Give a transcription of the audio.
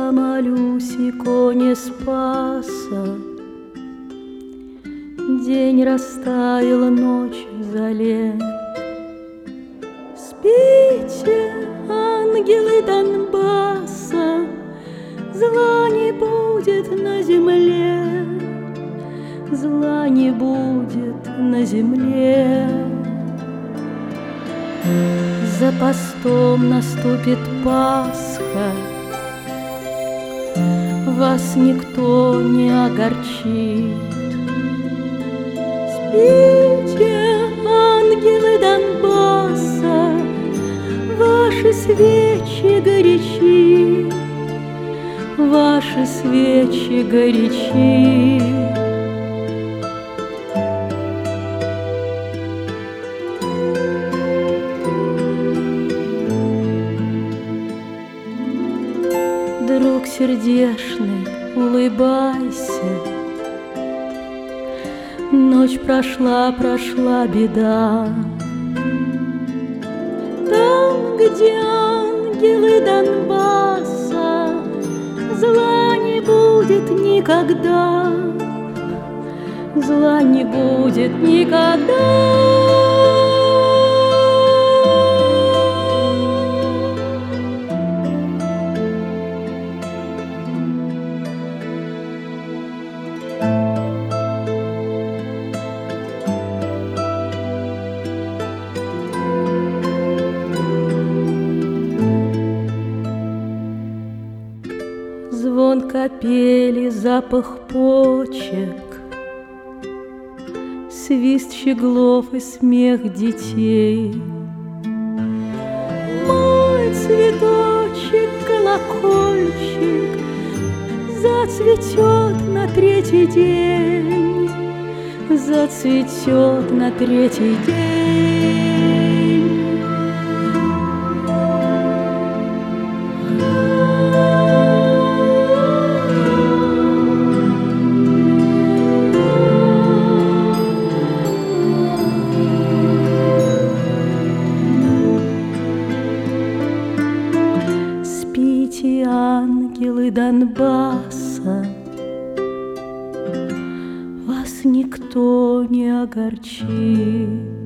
Помолюсь иконе Спаса. День растаял, ночь в зале. Спите, ангелы Донбасса, зла не будет на земле, зла не будет на земле. За постом наступит Пасха, вас никто не огорчит. Спите, ангелы Донбасса, ваши свечи горячи, ваши свечи горячи. Друг сердечный, улыбайся, ночь прошла, прошла беда. Там, где ангелы Донбасса, зла не будет никогда, зла не будет никогда. Звон капели, запах почек, свист щеглов и смех детей. Мой цветочек, колокольчик зацветет на третий день, зацветет на третий день. Спите, ангелы Донбасса, вас никто не огорчит.